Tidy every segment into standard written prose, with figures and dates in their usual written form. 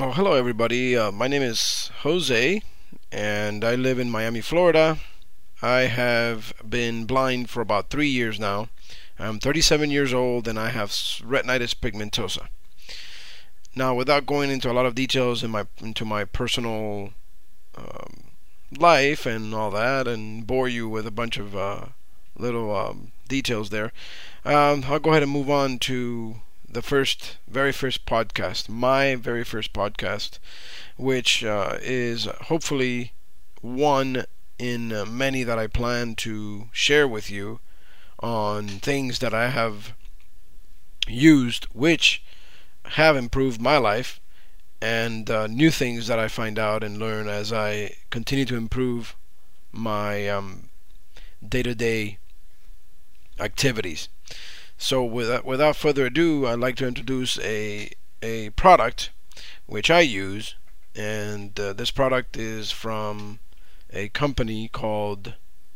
Well, hello everybody. My name is Jose, and I live in Miami, Florida. I have been blind for about 3 years now. I'm 37 years old, and I have retinitis pigmentosa. Now, without going into a lot of details into my personal um, life and all that, and bore you with a bunch of little details there, I'll go ahead and move on to the very first podcast, my very first podcast, which is hopefully one in many that I plan to share with you on things that I have used, which have improved my life, and new things that I find out and learn as I continue to improve my day-to-day activities. So without further ado, I'd like to introduce a product which I use, and this product is from a company called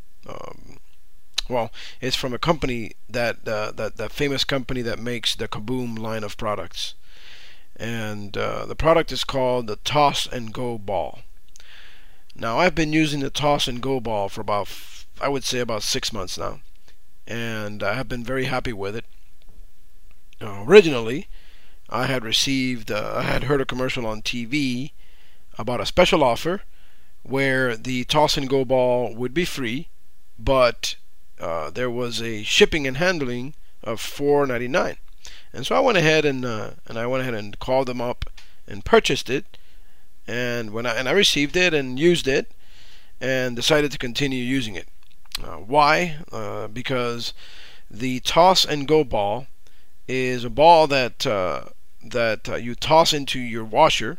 it's from a company that famous company that makes the Kaboom line of products, and the product is called the Toss and Go Ball. Now, I've been using the Toss and Go Ball for I would say about 6 months now, and I have been very happy with it. Originally, I had heard a commercial on TV about a special offer where the Toss and Go Ball would be free, but there was a shipping and handling of $4.99. And so I went ahead and called them up and purchased it, and I received it and used it and decided to continue using it. Why? Because the Toss and Go Ball is a ball that you toss into your washer,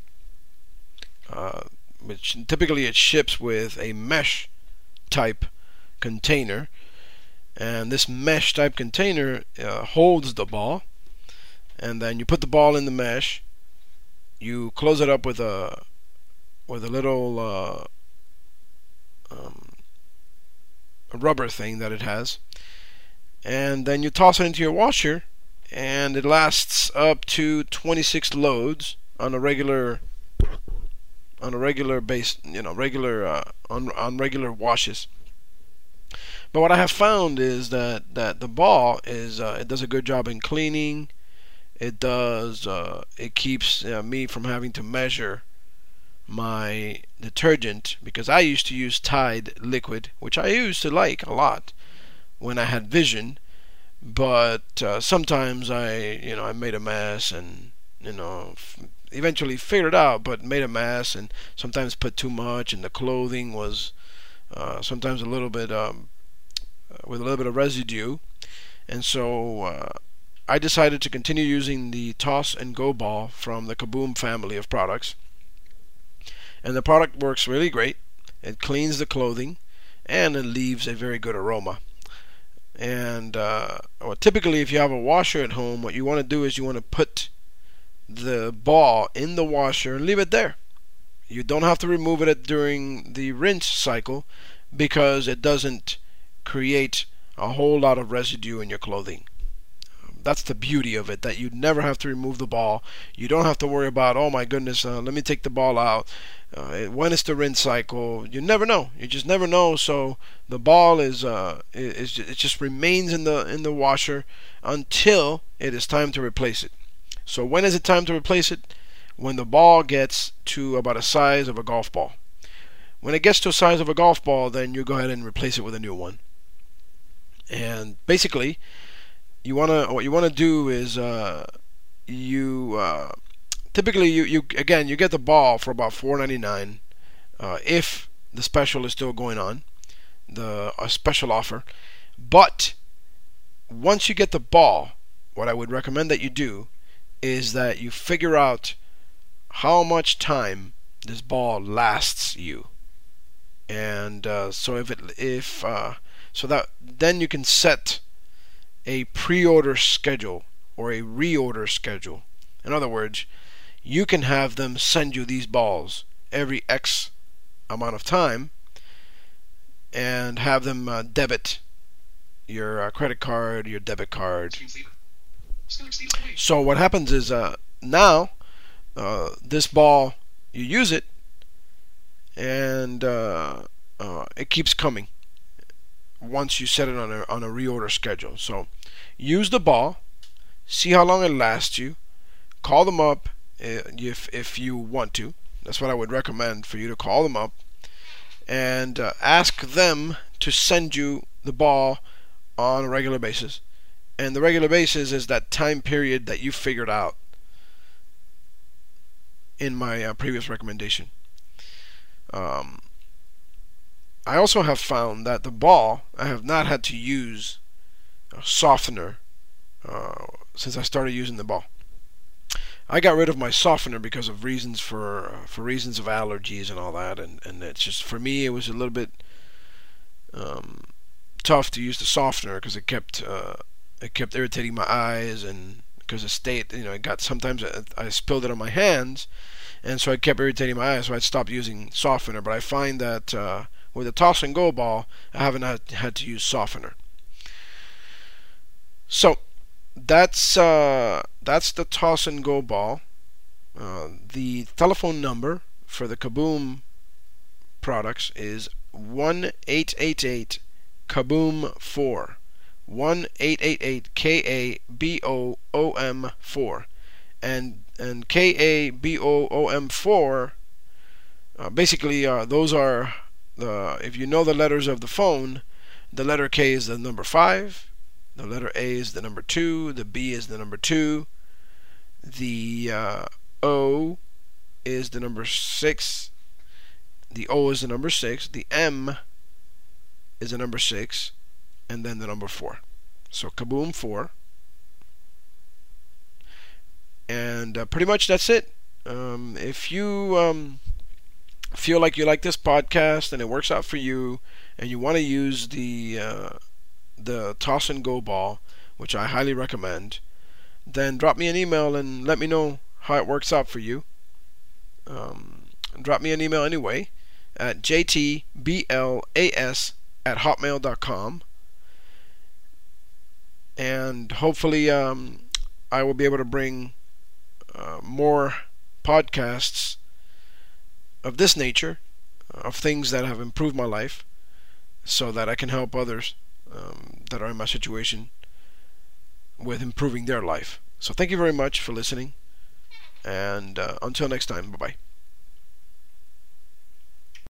which typically it ships with a mesh type container, and this mesh type container holds the ball, and then you put the ball in the mesh, you close it up with a little a rubber thing that it has, and then you toss it into your washer, and it lasts up to 26 loads on a regular base, on regular washes. But what I have found is that the ball is it does a good job in cleaning. It keeps me from having to measure my detergent, because I used to use Tide liquid, which I used to like a lot when I had vision, but sometimes I made a mess, and eventually figured it out, but made a mess, and sometimes put too much, and the clothing was sometimes a little bit with a little bit of residue, and so I decided to continue using the Toss and Go Ball from the Kaboom family of products. And the product works really great. It cleans the clothing, and it leaves a very good aroma. And typically, if you have a washer at home, what you want to do is you want to put the ball in the washer and leave it there. You don't have to remove it during the rinse cycle, because it doesn't create a whole lot of residue in your clothing. That's the beauty of it, that you never have to remove the ball. You don't have to worry about, oh my goodness, let me take the ball out. When it's the rinse cycle, you never know. You just never know. So the ball it just remains in the washer until it is time to replace it. So when is it time to replace it? When the ball gets to about a size of a golf ball. When it gets to a size of a golf ball, then you go ahead and replace it with a new one. And basically, what you wanna do is typically you get the ball for about $4.99 if the special is still going on, a special offer. But once you get the ball, what I would recommend that you do is that you figure out how much time this ball lasts you, and then you can set a pre-order schedule or a reorder schedule. In other words, you can have them send you these balls every X amount of time, and have them debit your credit card, your debit card. So what happens is now this ball, you use it, and it keeps coming once you set it on a reorder schedule. So use the ball, see how long it lasts you, call them up if you want to. That's what I would recommend, for you to call them up and ask them to send you the ball on a regular basis. And the regular basis is that time period that you figured out in my previous recommendation. I also have found that the ball, I have not had to use a softener since I started using the ball. I got rid of my softener because of reasons for reasons of allergies and all that, and it's just, for me, it was a little bit tough to use the softener because it kept irritating my eyes, and because it got, sometimes I spilled it on my hands, and so it kept irritating my eyes, so I'd stopped using softener. But I find that with the toss and go ball, I haven't had to use softener. So that's the toss and go ball. The telephone number for the Kaboom products is 1-888-KABOOM-4. 1-888-KABOOM-4. And KABOOM-4, basically those are if you know the letters of the phone, the letter K is the number 5, the letter A is the number 2, the B is the number 2, the O is the number 6, the O is the number 6, the M is the number 6, and then the number 4. So Kaboom 4. And pretty much that's it. If you feel like you like this podcast and it works out for you, and you want to use the toss and go ball, which I highly recommend, then drop me an email and let me know how it works out for you. Drop me an email anyway at jtblas@hotmail.com, and hopefully I will be able to bring more podcasts of this nature, of things that have improved my life, so that I can help others that are in my situation with improving their life. So thank you very much for listening, and until next time, bye-bye.